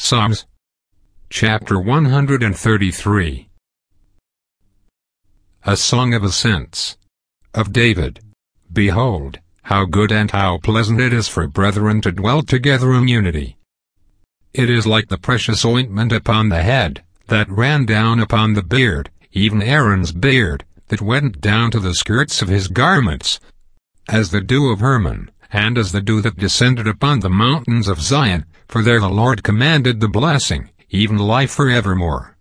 Psalms chapter 133. A Song of Ascents of David. Behold, how good and how pleasant it is for brethren to dwell together in unity. It is like the precious ointment upon the head, that ran down upon the beard, even Aaron's beard, that went down to the skirts of his garments, as the dew of Hermon, and as the dew that descended upon the mountains of Zion, for there the Lord commanded the blessing, even life forevermore.